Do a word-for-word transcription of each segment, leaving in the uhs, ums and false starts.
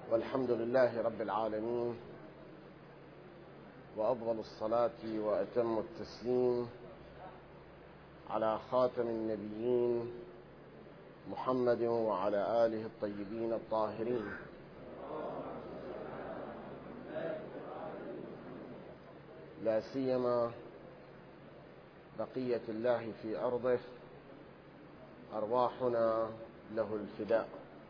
والحمد لله رب العالمين، وأفضل الصلاة وأتم التسليم على خاتم النبيين محمد وعلى آله الطيبين الطاهرين. لا سيما بقية الله في أرضه، أرواحنا له الفداء.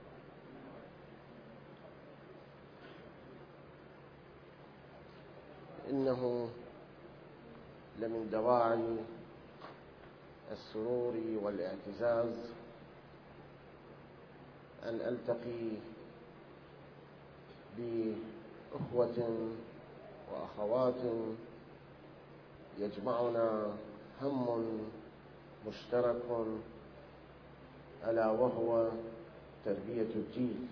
إنه لمن دواعي السرور والاعتزاز أن ألتقي بأخوة وأخوات يجمعنا هم مشترك، ألا وهو تربية الجيل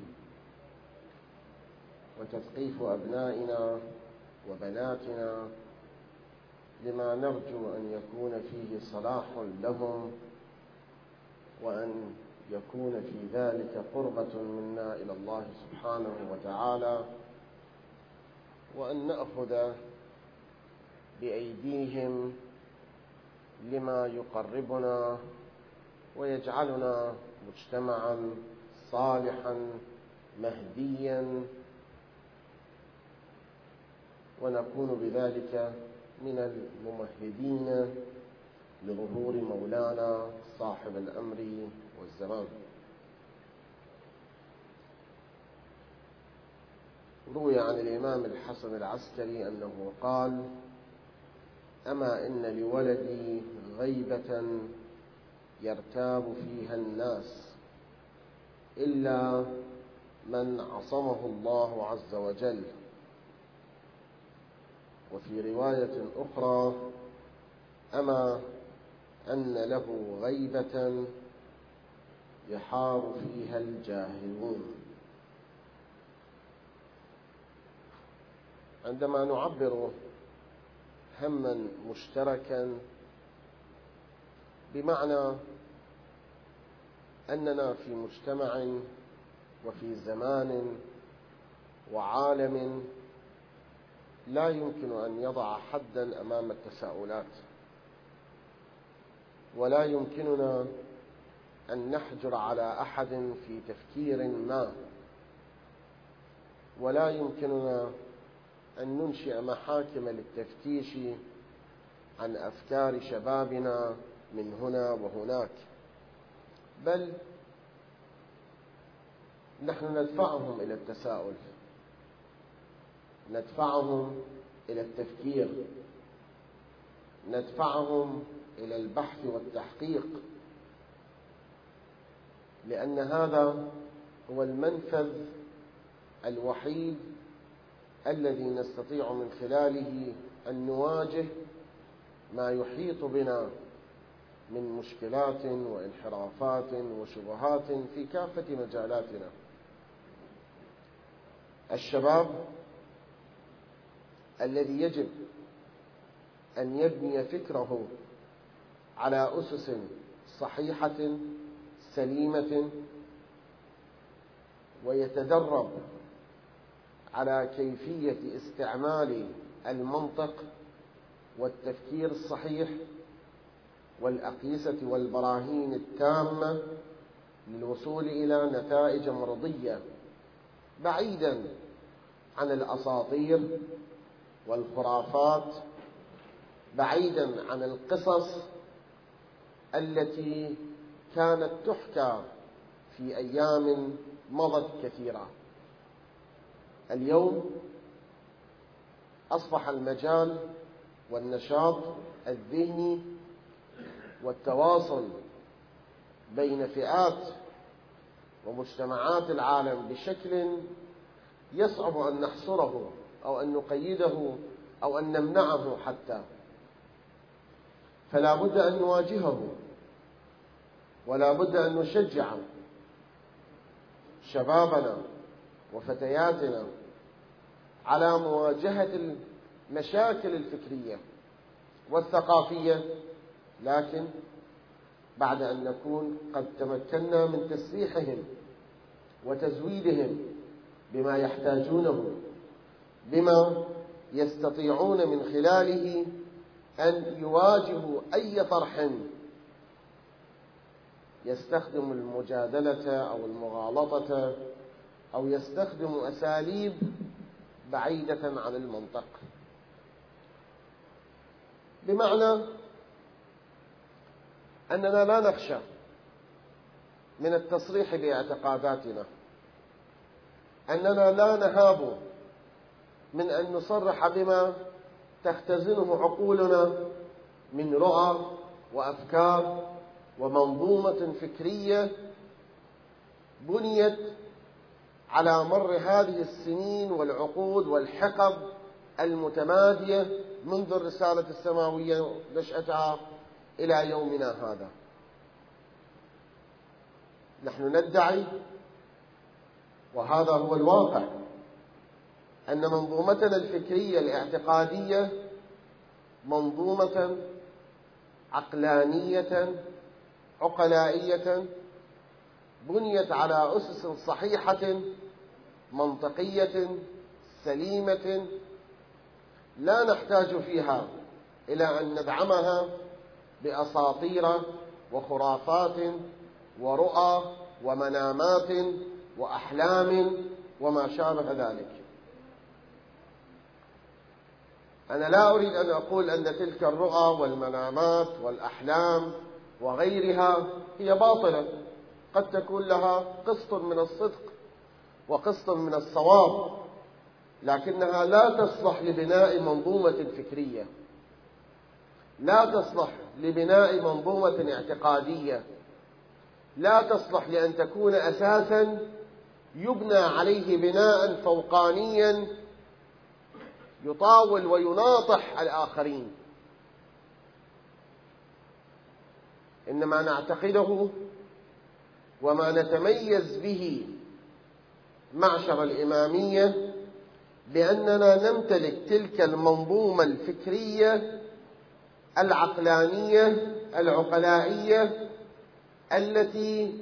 وتثقيف أبنائنا وبناتنا لما نرجو أن يكون فيه صلاح لهم، وأن يكون في ذلك قربة منا إلى الله سبحانه وتعالى، وأن نأخذ بأيديهم لما يقربنا ويجعلنا مجتمعا صالحا مهديا، ونكون بذلك من الممهدين لظهور مولانا صاحب الأمر والزمان. روي عن الإمام الحسن العسكري أنه قال: أما إن لولدي غيبة يرتاب فيها الناس إلا من عصمه الله عز وجل. وفي رواية أخرى: أما أن له غيبة يحار فيها الجاهلون. عندما نعبر هما مشتركا بمعنى أننا في مجتمع وفي زمان وعالم لا يمكن أن يضع حدا أمام التساؤلات، ولا يمكننا أن نحجر على أحد في تفكير ما، ولا يمكننا أن ننشئ محاكم للتفتيش عن أفكار شبابنا من هنا وهناك، بل نحن ندفعهم إلى التساؤل، ندفعهم إلى التفكير، ندفعهم إلى البحث والتحقيق، لأن هذا هو المنفذ الوحيد الذي نستطيع من خلاله أن نواجه ما يحيط بنا من مشكلات وانحرافات وشبهات في كافة مجالاتنا. الشباب الذي يجب أن يبني فكره على أسس صحيحة سليمة، ويتدرب على كيفية استعمال المنطق والتفكير الصحيح والأقيسة والبراهين التامة للوصول إلى نتائج مرضية، بعيدا عن الأساطير والخرافات، بعيدا عن القصص التي كانت تحكى في أيام مضت كثيرة. اليوم أصبح المجال والنشاط الذهني والتواصل بين فئات ومجتمعات العالم بشكل يصعب أن نحصره أو أن نقيده أو أن نمنعه حتى، فلا بد أن نواجهه، ولا بد أن نشجع شبابنا وفتياتنا على مواجهة المشاكل الفكرية والثقافية، لكن بعد أن نكون قد تمكنا من تسليحهم وتزويدهم بما يحتاجونه، بما يستطيعون من خلاله أن يواجهوا أي طرح يستخدم المجادلة أو المغالطة أو يستخدم أساليب بعيدة عن المنطق. بمعنى أننا لا نخشى من التصريح باعتقاداتنا، أننا لا نهاب من أن نصرح بما تختزنه عقولنا من رؤى وأفكار ومنظومة فكرية بنيت على مر هذه السنين والعقود والحقب المتمادية منذ الرسالة السماوية نشأتها إلى يومنا هذا. نحن ندعي، وهذا هو الواقع، أن منظومتنا الفكرية الاعتقادية منظومة عقلانية عقلائية بنيت على أسس صحيحة منطقية سليمة، لا نحتاج فيها إلى أن ندعمها بأساطير وخرافات ورؤى ومنامات وأحلام وما شابه ذلك. أنا لا أريد أن أقول أن تلك الرؤى والمنامات والأحلام وغيرها هي باطلة، قد تكون لها قسط من الصدق وقسط من الصواب، لكنها لا تصلح لبناء منظومة فكرية، لا تصلح لبناء منظومة اعتقادية، لا تصلح لأن تكون أساسا يبنى عليه بناء فوقانيا يطاول ويناطح الآخرين. إنما نعتقده وما نتميز به معشر الإمامية بأننا نمتلك تلك المنظومة الفكرية العقلانية العقلائية التي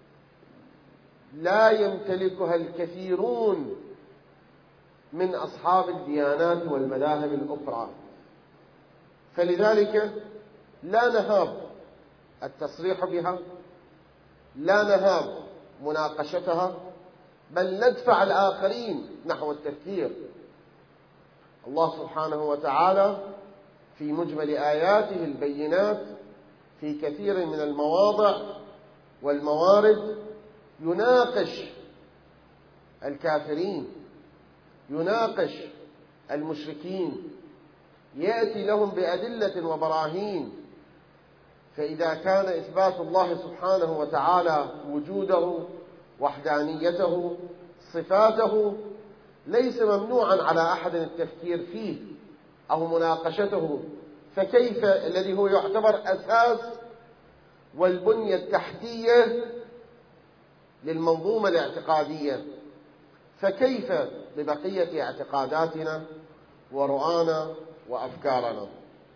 لا يمتلكها الكثيرون من أصحاب الديانات والمذاهب الأخرى. فلذلك لا نهاب التصريح بها، لا نهاب مناقشتها، بل ندفع الآخرين نحو التفكير. الله سبحانه وتعالى في مجمل آياته البينات في كثير من المواضع والموارد يناقش الكافرين، يناقش المشركين، يأتي لهم بأدلة وبراهين. فإذا كان إثبات الله سبحانه وتعالى وجوده وحدانيته صفاته ليس ممنوعا على أحد التفكير فيه أو مناقشته، فكيف الذي هو يعتبر أساس والبنية التحتية للمنظومة الاعتقادية، فكيف ببقية اعتقاداتنا ورؤانا وأفكارنا؟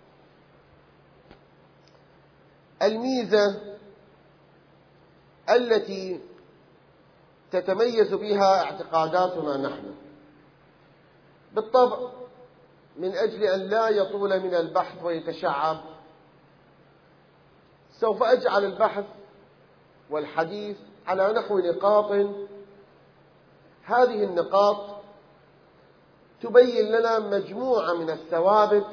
الميزة التي تتميز بها اعتقاداتنا نحن، بالطبع من أجل أن لا يطول من البحث ويتشعب، سوف أجعل البحث والحديث على نحو نقاط. هذه النقاط تبين لنا مجموعة من الثوابت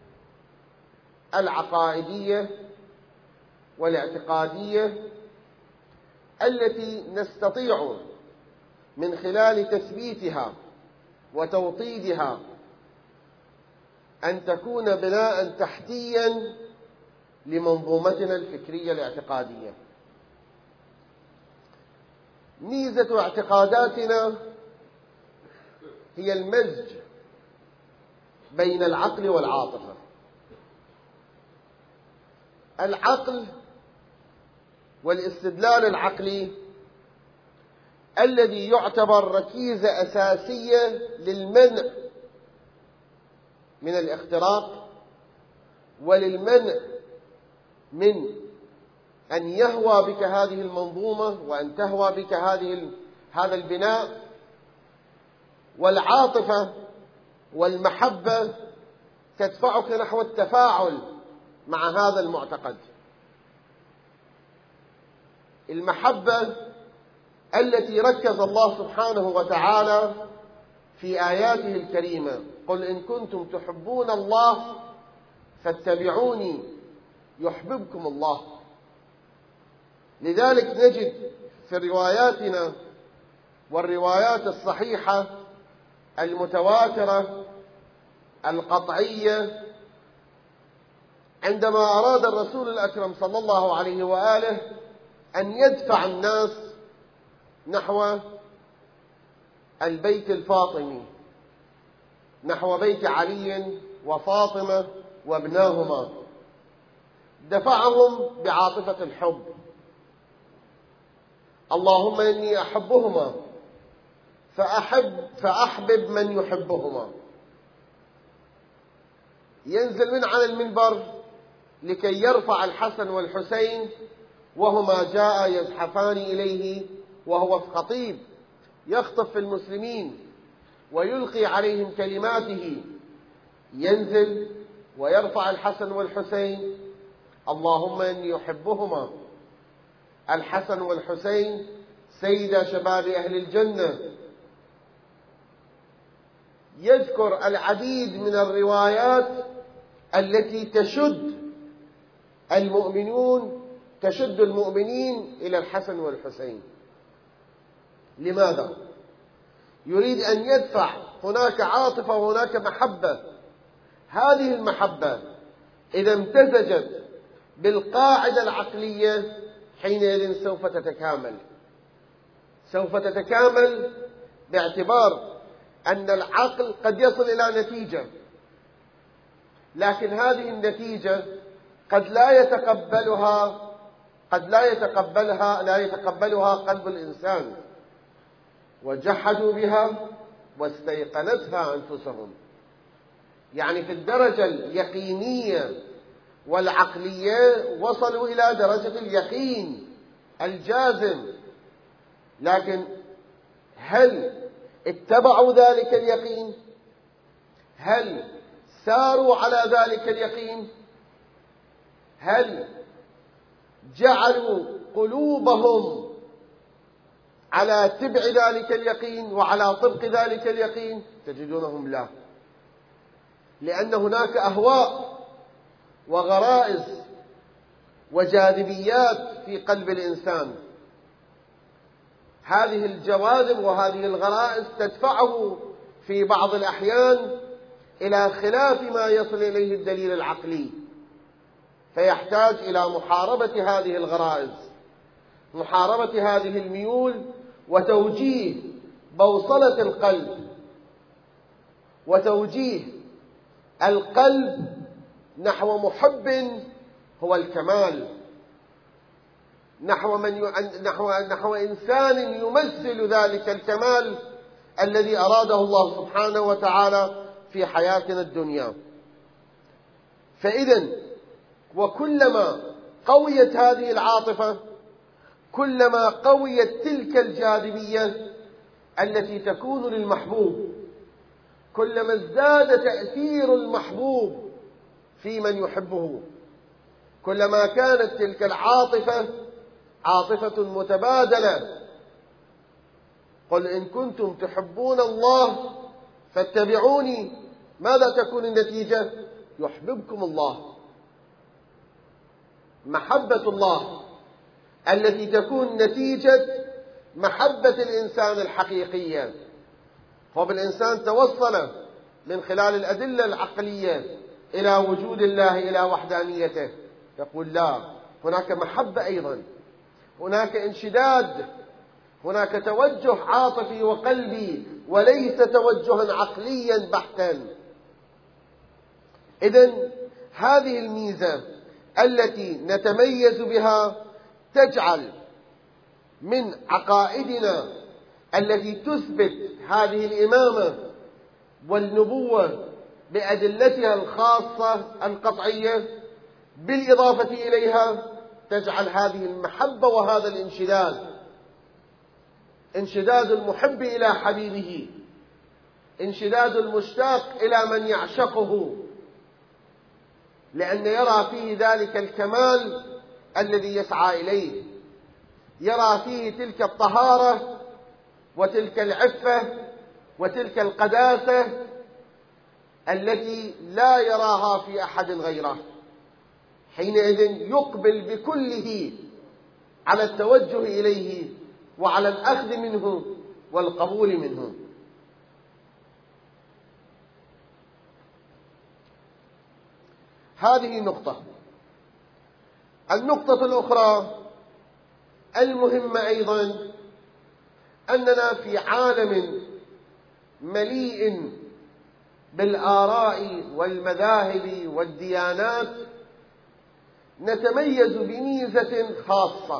العقائدية والاعتقادية التي نستطيع من خلال تثبيتها وتوطيدها أن تكون بناء تحتيا لمنظومتنا الفكرية الاعتقادية. ميزة اعتقاداتنا هي المزج بين العقل والعاطفة. العقل والاستدلال العقلي الذي يعتبر ركيزة أساسية للمنع من الاختراق وللمنع من أن يهوى بك هذه المنظومة وأن تهوى بك هذه هذا البناء، والعاطفة والمحبة تدفعك نحو التفاعل مع هذا المعتقد. المحبة التي ركز الله سبحانه وتعالى في آياته الكريمة: قل إن كنتم تحبون الله فاتبعوني يحببكم الله. لذلك نجد في رواياتنا والروايات الصحيحة المتواترة القطعية عندما أراد الرسول الأكرم صلى الله عليه وآله أن يدفع الناس نحو البيت الفاطمي، نحو بيت علي وفاطمة وابناهما، دفعهم بعاطفة الحب: اللهم إني أحبهما فأحب فأحبب من يحبهما. ينزل من على المنبر لكي يرفع الحسن والحسين وهما جاء يزحفان إليه وهو خطيب يخطب في المسلمين ويلقي عليهم كلماته. ينزل ويرفع الحسن والحسين: اللهم إني أحبهما. الحسن والحسين سيدا شباب أهل الجنة. يذكر العديد من الروايات التي تشد المؤمنون تشد المؤمنين إلى الحسن والحسين. لماذا؟ يريد أن يدفع. هناك عاطفة وهناك محبة. هذه المحبة إذا امتزجت بالقاعدة العقلية حينئذ سوف تتكامل سوف تتكامل باعتبار أن العقل قد يصل إلى نتيجة، لكن هذه النتيجة قد لا يتقبلها قد لا يتقبلها لا يتقبلها قلب الإنسان، وجحدوا بها واستيقنتها أنفسهم. يعني في الدرجة اليقينية والعقلية وصلوا إلى درجة اليقين الجازم، لكن هل اتبعوا ذلك اليقين؟ هل ساروا على ذلك اليقين؟ هل جعلوا قلوبهم على تبع ذلك اليقين وعلى طبق ذلك اليقين؟ تجدونهم لا، لأن هناك أهواء وغرائز وجاذبيات في قلب الإنسان. هذه الجواذب وهذه الغرائز تدفعه في بعض الأحيان إلى خلاف ما يصل إليه الدليل العقلي، فيحتاج إلى محاربة هذه الغرائز، محاربة هذه الميول، وتوجيه بوصلة القلب، وتوجيه القلب نحو محب هو الكمال، نحو من ي... نحو نحو إنسان يمثل ذلك الكمال الذي أراده الله سبحانه وتعالى في حياتنا الدنيا. فإذا وكلما قويت هذه العاطفة كلما قويت تلك الجاذبية التي تكون للمحبوب، كلما ازداد تأثير المحبوب في من يحبه، كلما كانت تلك العاطفة عاطفة متبادلة. قل إن كنتم تحبون الله فاتبعوني. ماذا تكون النتيجة؟ يحببكم الله. محبة الله التي تكون نتيجة محبة الإنسان الحقيقية. فبالإنسان توصل من خلال الأدلة العقلية إلى وجود الله، إلى وحدانيته، يقول لا، هناك محبة أيضا، هناك انشداد، هناك توجه عاطفي وقلبي وليس توجها عقليا بحتا. إذن هذه الميزة التي نتميز بها تجعل من عقائدنا التي تثبت هذه الإمامة والنبوة بأدلتها الخاصة القطعية، بالإضافة إليها تجعل هذه المحبة وهذا الانشداد، انشداد المحب إلى حبيبه، انشداد المشتاق إلى من يعشقه، لأن يرى فيه ذلك الكمال الذي يسعى إليه، يرى فيه تلك الطهارة وتلك العفة وتلك القداسة التي لا يراها في أحد غيره. حينئذ يقبل بكله على التوجه إليه وعلى الأخذ منه والقبول منه. هذه نقطة. النقطة الأخرى المهمة أيضا أننا في عالم مليء بالآراء والمذاهب والديانات نتميز بميزة خاصة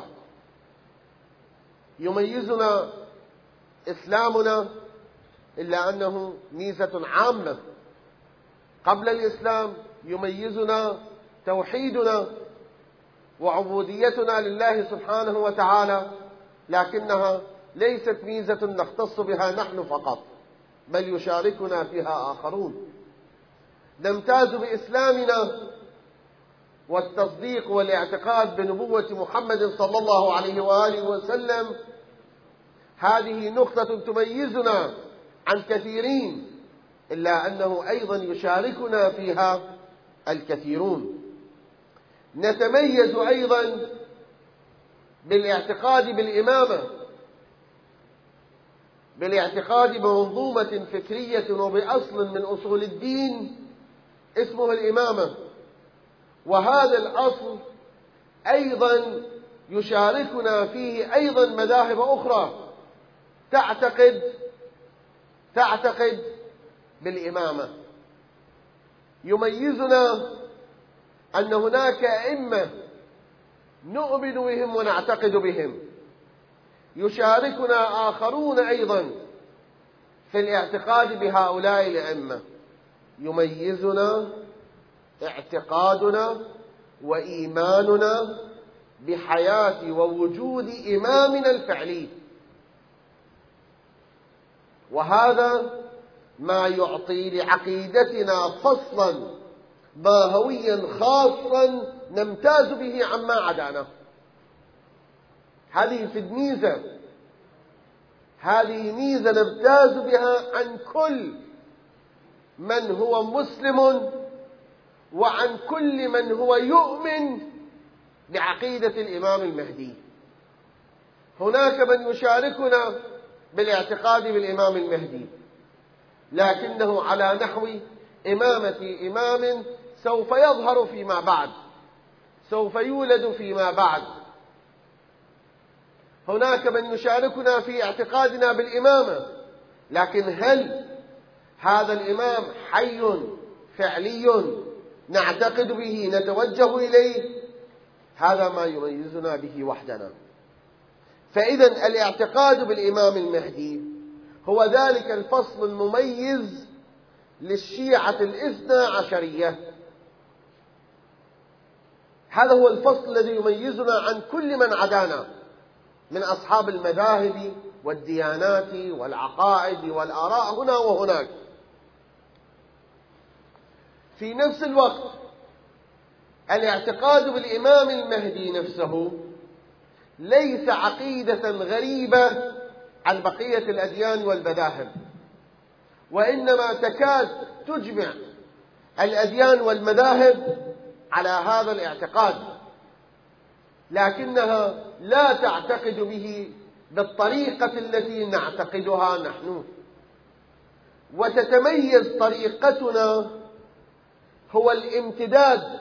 يميزنا إسلامنا، إلا أنه ميزة عامة. قبل الإسلام يميزنا توحيدنا وعبوديتنا لله سبحانه وتعالى، لكنها ليست ميزة نختص بها نحن فقط، بل يشاركنا فيها آخرون. نمتاز بإسلامنا والتصديق والاعتقاد بنبوة محمد صلى الله عليه وآله وسلم، هذه نقطة تميزنا عن كثيرين، إلا أنه أيضا يشاركنا فيها الكثيرون. نتميز أيضا بالاعتقاد بالإمامة، بالاعتقاد بمنظومة فكرية وبأصل من أصول الدين اسمه الإمامة، وهذا الأصل أيضا يشاركنا فيه أيضا مذاهب أخرى تعتقد تعتقد بالإمامة. يميزنا أن هناك أئمة نؤمن بهم ونعتقد بهم، يشاركنا آخرون أيضا في الاعتقاد بهؤلاء الأئمة. يميزنا اعتقادنا وإيماننا بحياة ووجود إمامنا الفعلي، وهذا ما يعطي لعقيدتنا فصلا ماهويا خاصا نمتاز به عما عدانا. هذه في ميزة، هذه ميزة نمتاز بها عن كل من هو مسلم وعن كل من هو يؤمن بعقيدة الإمام المهدي. هناك من يشاركنا بالاعتقاد بالإمام المهدي، لكنه على نحو إمامة إمام سوف يظهر فيما بعد، سوف يولد فيما بعد. هناك من يشاركنا في اعتقادنا بالإمامة، لكن هل هذا الإمام حي فعلي نعتقد به نتوجه إليه؟ هذا ما يميزنا به وحدنا. فإذا الاعتقاد بالإمام المهدي هو ذلك الفصل المميز للشيعة الاثنى عشرية. هذا هو الفصل الذي يميزنا عن كل من عدانا من أصحاب المذاهب والديانات والعقائد والآراء هنا وهناك. في نفس الوقت الاعتقاد بالإمام المهدي نفسه ليس عقيدة غريبة عن بقية الأديان والمذاهب، وإنما تكاد تجمع الأديان والمذاهب على هذا الاعتقاد، لكنها لا تعتقد به بالطريقة التي نعتقدها نحن. وتتميز طريقتنا هو الامتداد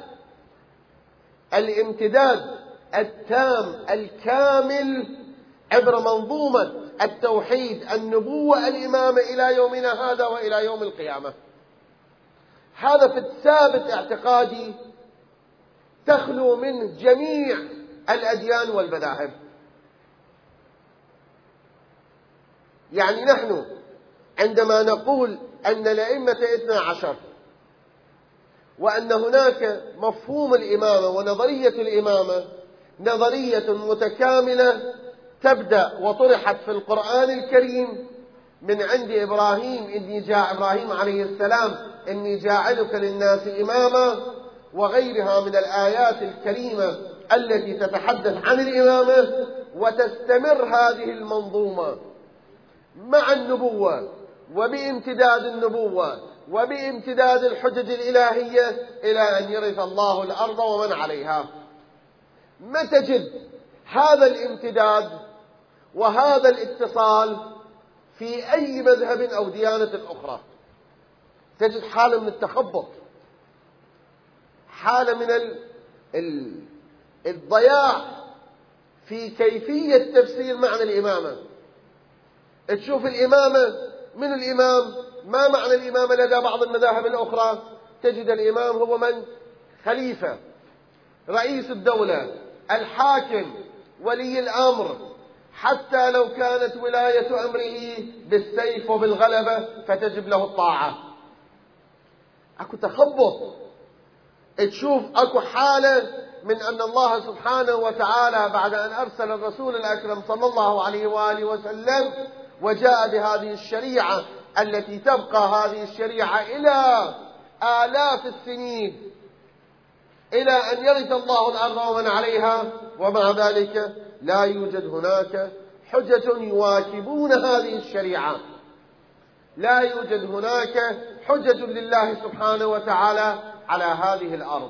الامتداد التام الكامل عبر منظومة التوحيد النبوة الإمامة إلى يومنا هذا وإلى يوم القيامة. هذا في الثابت اعتقادي تخلو من جميع الأديان والمذاهب. يعني نحن عندما نقول أن الأئمة اثنا عشر وأن هناك مفهوم الإمامة ونظرية الإمامة نظرية متكاملة تبدأ وطرحت في القرآن الكريم من عند إبراهيم إني جاء إبراهيم عليه السلام إني جاعلك للناس إماما، وغيرها من الآيات الكريمة التي تتحدث عن الإمامة، وتستمر هذه المنظومة مع النبوة وبامتداد النبوة وبامتداد الحجج الإلهية إلى أن يرث الله الأرض ومن عليها. ما تجد هذا الامتداد وهذا الاتصال في أي مذهب أو ديانة أخرى. تجد حالة من التخبط، حالة من ال... ال... الضياع في كيفية تفسير معنى الإمامة. تشوف الإمامة، من الإمام؟ ما معنى الإمامة لدى بعض المذاهب الأخرى؟ تجد الإمام هو من؟ خليفة، رئيس الدولة، الحاكم، ولي الأمر، حتى لو كانت ولاية أمره بالسيف وبالغلبة فتجب له الطاعة. أكو تخبط. تشوف أكو حالة من أن الله سبحانه وتعالى بعد أن أرسل الرسول الأكرم صلى الله عليه وآله وسلم وجاء بهذه الشريعة التي تبقى هذه الشريعة إلى آلاف السنين، إلى أن يرث الله الأرض ومن عليها، ومع ذلك لا يوجد هناك حجج يواكبون هذه الشريعة، لا يوجد هناك حجج لله سبحانه وتعالى على هذه الأرض.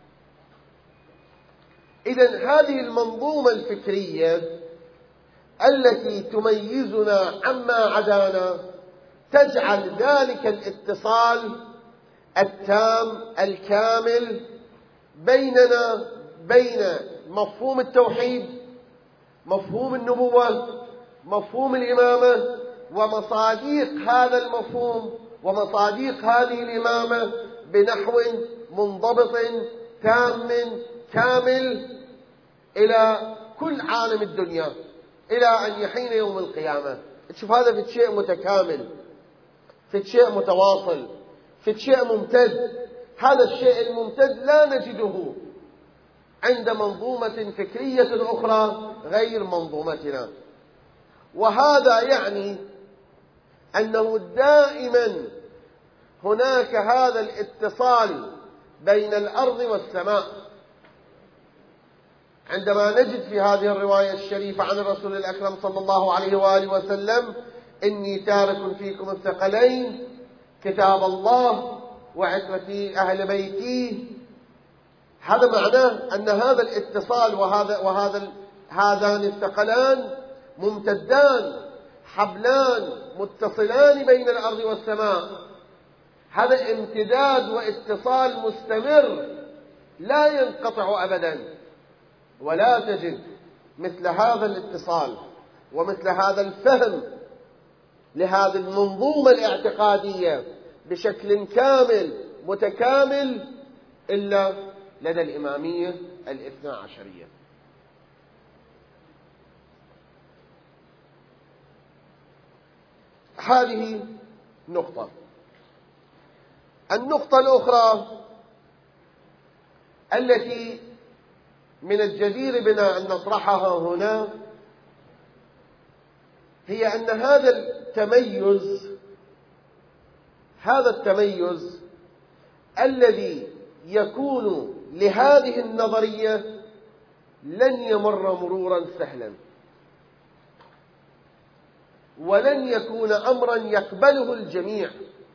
إذن هذه المنظومة الفكرية التي تميزنا عما عدانا تجعل ذلك الاتصال التام الكامل بيننا بين مفهوم التوحيد، مفهوم النبوة، مفهوم الإمامة، ومصاديق هذا المفهوم ومصاديق هذه الإمامة بنحو منضبط تام كامل إلى كل عالم الدنيا إلى أن يحين يوم القيامة. تشوف هذا في شيء متكامل، في شيء متواصل، في شيء ممتد. هذا الشيء الممتد لا نجده عند منظومة فكرية أخرى غير منظومتنا. وهذا يعني أنه دائما هناك هذا الاتصال بين الأرض والسماء. عندما نجد في هذه الرواية الشريفة عن الرسول الأكرم صلى الله عليه وآله وسلم إني تارك فيكم الثقلين كتاب الله وعترتي أهل بيتي، هذا معناه أن هذا الاتصال وهذا وهذا هذان الثقلان ممتدان، حبلان متصلان بين الأرض والسماء. هذا امتداد واتصال مستمر لا ينقطع أبدا. ولا تجد مثل هذا الاتصال ومثل هذا الفهم لهذه المنظومة الاعتقادية بشكل كامل متكامل إلا لدى الإمامية الاثنى عشرية. هذه نقطة. النقطة الأخرى التي من الجدير بنا أن نطرحها هنا هي أن هذا التميز هذا التميز الذي يكون لهذه النظرية لن يمر مرورا سهلا، ولن يكون أمرا يقبله الجميع،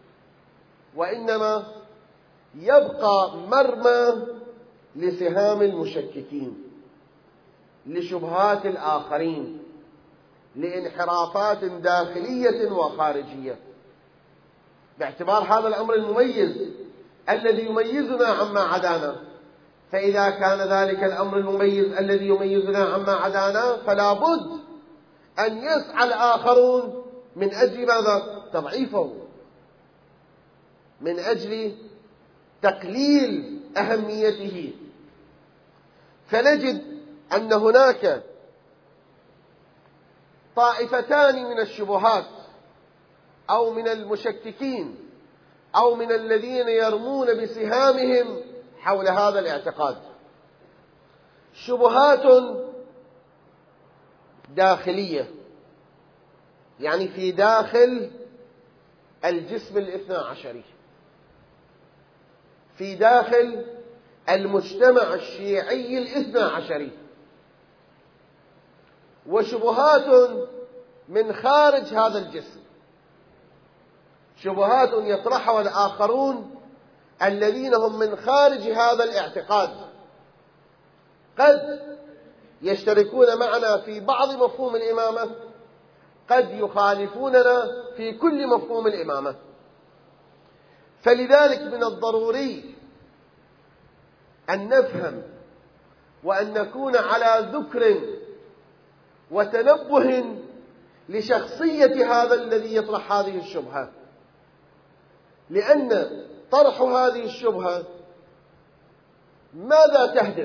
وإنما يبقى مرمى لسهام المشككين، لشبهات الآخرين، لانحرافات داخلية وخارجية، باعتبار هذا الأمر المميز الذي يميزنا عما عدانا. فإذا كان ذلك الأمر المميز الذي يميزنا عما عدانا فلا بد أن يسعى الآخرون من أجل ماذا؟ تضعيفه، من أجل تقليل أهميته. فنجد أن هناك طائفتان من الشبهات أو من المشككين أو من الذين يرمون بسهامهم حول هذا الاعتقاد. شبهات داخلية يعني في داخل الجسم الاثنى عشري، في داخل المجتمع الشيعي الاثنى عشري، وشبهات من خارج هذا الجسم، شبهات يطرحها الآخرون الذين هم من خارج هذا الاعتقاد، قد يشتركون معنا في بعض مفهوم الإمامة، قد يخالفوننا في كل مفهوم الإمامة. فلذلك من الضروري أن نفهم وأن نكون على ذكر وتنبه لشخصية هذا الذي يطرح هذه الشبهة، لأن طرح هذه الشبهة ماذا تهدف؟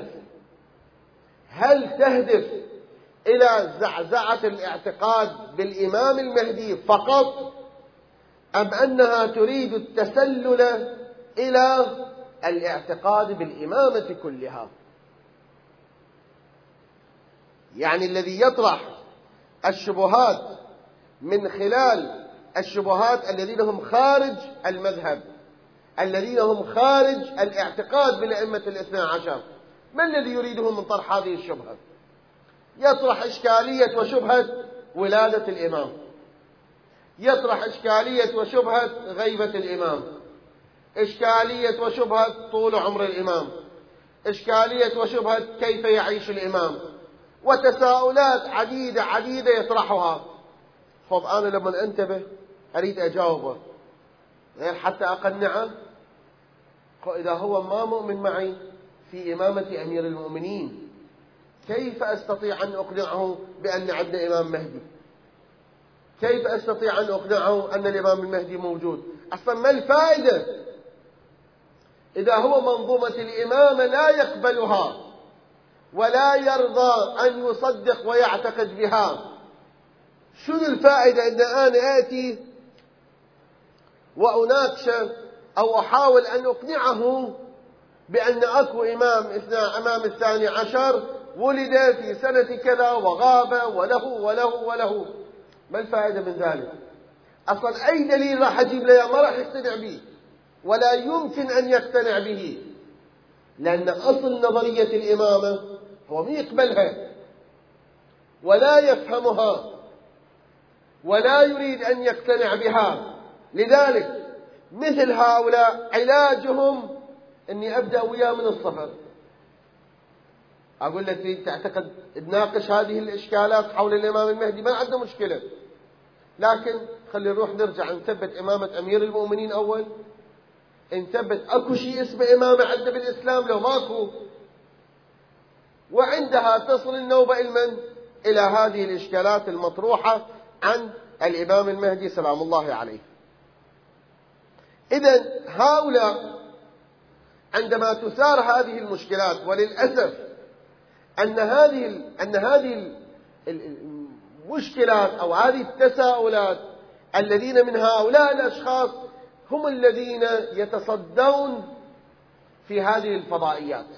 هل تهدف إلى زعزعة الاعتقاد بالإمام المهدي فقط، أم أنها تريد التسلل إلى الاعتقاد بالإمامة كلها؟ يعني الذي يطرح الشبهات من خلال الشبهات الذين هم خارج المذهب، الذين هم خارج الاعتقاد بالأئمة الاثنى عشر، ما الذي يريده من طرح هذه الشبهة؟ يطرح إشكالية وشبهة ولادة الإمام، يطرح إشكالية وشبهة غيبة الإمام، إشكالية وشبهة طول عمر الإمام، إشكالية وشبهة كيف يعيش الإمام، وتساؤلات عديدة عديدة يطرحها. خب أنا لما أنتبه أريد أجاوبه غير حتى أقنعه، إذا هو ما مؤمن معي في إمامة أمير المؤمنين كيف أستطيع أن أقنعه بأن عندنا إمام مهدي؟ كيف أستطيع أن أقنعه أن الإمام المهدي موجود؟ أصلا ما الفائدة إذا هو منظومة الإمامة لا يقبلها ولا يرضى أن يصدق ويعتقد بها؟ شنو الفائدة أن أنا آتي وأناقش أو أحاول أن أقنعه بأن أكو إمام إمام الثاني عشر ولد في سنة كذا وغاب وله وله وله؟ ما الفائدة من ذلك؟ أصلا أي دليل راح أجيب له ما راح يقتنع به، ولا يمكن أن يقتنع به، لأن أصل نظرية الإمامة هو ما يقبلها ولا يفهمها ولا يريد أن يقتنع بها. لذلك مثل هؤلاء علاجهم أني أبدأ وياه من الصفر، أقول لك تعتقد تناقش هذه الإشكالات حول الإمام المهدي ما عندنا مشكلة، لكن خلي نروح نرجع نثبت إمامة أمير المؤمنين أول، نثبت أكو شيء اسمه إمامة عندنا بالإسلام لو ماكو، وعندها تصل النوبة المن إلى هذه الإشكالات المطروحة عن الإمام المهدي سلام الله عليه. إذن هؤلاء عندما تثار هذه المشكلات، وللأسف أن هذه أن هذه المشكلات أو هذه التساؤلات الذين من هؤلاء الأشخاص هم الذين يتصدون في هذه الفضائيات،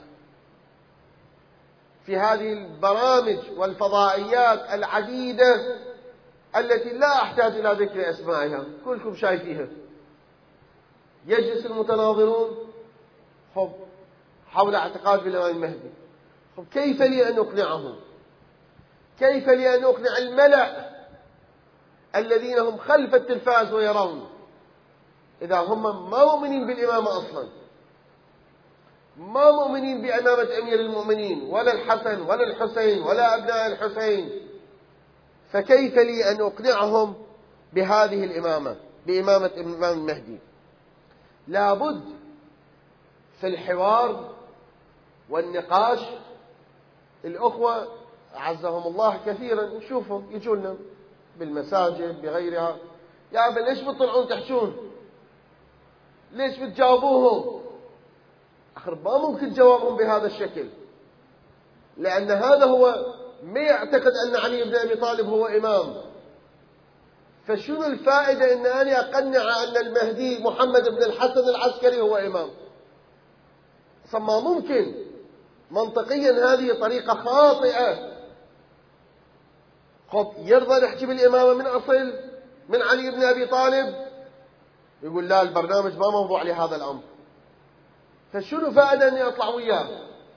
في هذه البرامج والفضائيات العديدة التي لا أحتاج إلى ذكر أسمائها، كلكم شايفيها. يجلس المتناظرون خب حول اعتقاد بالإمام المهدي، خب كيف لي أن أقنعهم؟ كيف لي أن أقنع الملأ الذين هم خلف التلفاز ويرون إذا هم ما مؤمنين بالإمامة أصلا، ما مؤمنين بإمامة أمير المؤمنين ولا الحسن ولا الحسين ولا أبناء الحسين؟ فكيف لي أن أقنعهم بهذه الإمامة، بإمامة الإمام المهدي؟ لابد في الحوار والنقاش. الأخوة أعزهم الله كثيرا نشوفهم يجونا بالمساجد بغيرها، يا أبا ليش بتطلعون تحشون؟ ليش بتجاوبوهم؟ آخر ما ممكن جوابهم بهذا الشكل، لأن هذا هو ما يعتقد أن علي بن أبي طالب هو إمام. فشنو الفائدة أن أنا أقنع أن المهدي محمد بن الحسن العسكري هو إمام؟ فما ممكن منطقيا، هذه طريقة خاطئة. خب يرضى نحكي بالإمامة من أصل من علي بن أبي طالب، يقول لا البرنامج ما موضوع لهذا الأمر، فشنو فائدة أني أطلع وياه؟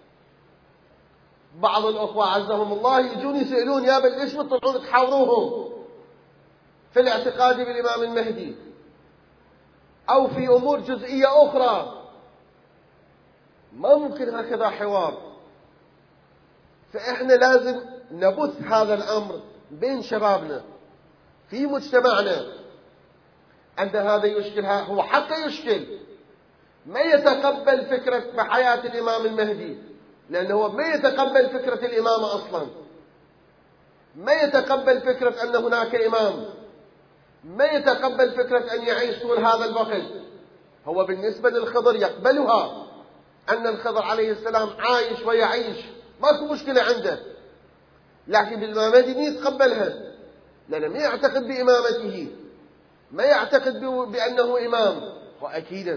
بعض الأخوة عزهم الله يجون يسألون يا بل ليش بتطلعون تحاوروهم في الاعتقاد بالإمام المهدي أو في أمور جزئية أخرى؟ ما ممكن هكذا حوار. فإحنا لازم نبث هذا الأمر بين شبابنا في مجتمعنا أن هذا يشكل، هو حق يشكل، ما يتقبل فكرة بحياة الإمام المهدي، لأنه هو ما يتقبل فكرة الإمامة أصلا، ما يتقبل فكرة أن هناك إمام، ما يتقبل فكرة أن يعيش طول هذا الوقت. هو بالنسبة للخضر يقبلها، أن الخضر عليه السلام عايش ويعيش، ماكو مشكلة عنده، لكن بالإمام المهدي ما يتقبلها، لأنه ما يعتقد بإمامته، ما يعتقد بأنه إمام. وأكيد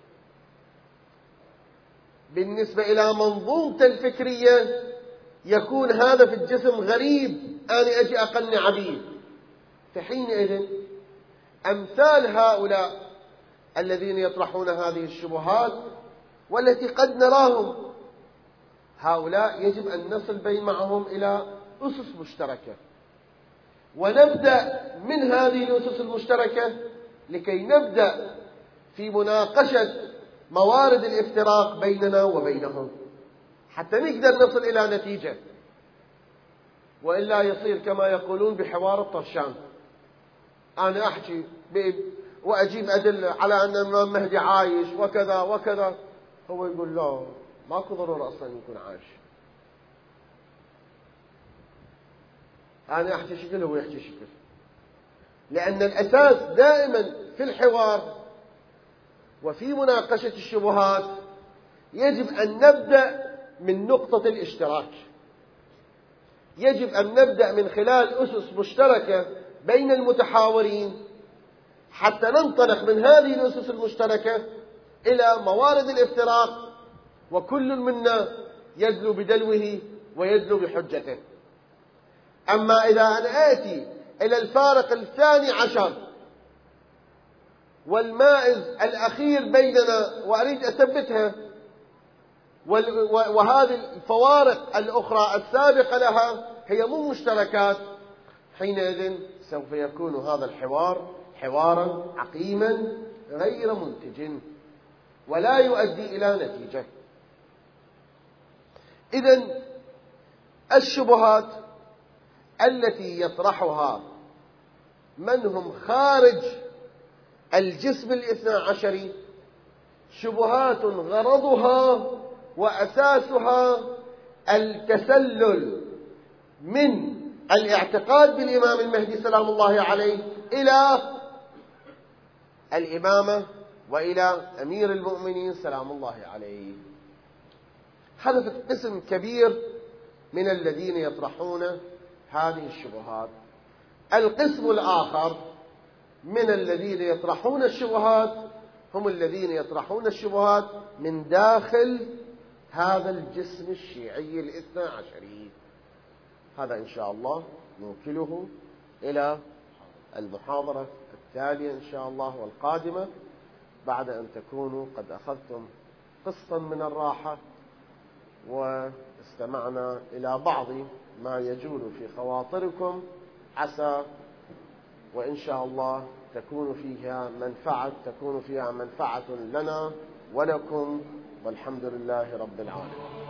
بالنسبة إلى منظومة الفكرية يكون هذا في الجسم غريب، أنا أجي أقنع به. فحينئذ أمثال هؤلاء الذين يطرحون هذه الشبهات والتي قد نراهم، هؤلاء يجب أن نصل بين معهم إلى أسس مشتركة، ونبدأ من هذه الأسس المشتركة لكي نبدأ في مناقشة موارد الافتراق بيننا وبينهم حتى نقدر نصل إلى نتيجة، وإلا يصير كما يقولون بحوار الطرشان، أنا أحكي وأجيب أدلة على أن الإمام مهدي عايش وكذا وكذا، هو يقول لا ماكو ضرورة أصلا يكون عايش، أنا أحكي شكل هو يحكي شكل. لأن الأساس دائما في الحوار وفي مناقشة الشبهات يجب أن نبدأ من نقطة الاشتراك، يجب أن نبدأ من خلال أسس مشتركة بين المتحاورين حتى ننطلق من هذه الأسس المشتركة إلى موارد الافتراق، وكل منا يدلو بدلوه ويدلو بحجته. أما إذا أنا آتي إلى الفارق الثاني عشر والمائز الأخير بيننا وأريد أثبتها، وهذه الفوارق الأخرى السابقة لها هي مو مشتركات، حينئذ سوف يكون هذا الحوار حوارا عقيما غير منتج ولا يؤدي إلى نتيجة. إذن الشبهات التي يطرحها من هم خارج الجسم الاثنى عشري شبهات غرضها وأساسها التسلل من الاعتقاد بالإمام المهدي سلام الله عليه إلى الإمامة وإلى أمير المؤمنين سلام الله عليه. هذا قسم كبير من الذين يطرحون هذه الشبهات. القسم الآخر من الذين يطرحون الشبهات هم الذين يطرحون الشبهات من داخل هذا الجسم الشيعي الاثنى عشري. هذا إن شاء الله نوكله إلى المحاضرة التالية إن شاء الله والقادمة، بعد أن تكونوا قد أخذتم قسطا من الراحة واستمعنا إلى بعض ما يجول في خواطركم، عسى وإن شاء الله تكون فيها منفعة تكون فيها منفعة لنا ولكم، والحمد لله رب العالمين.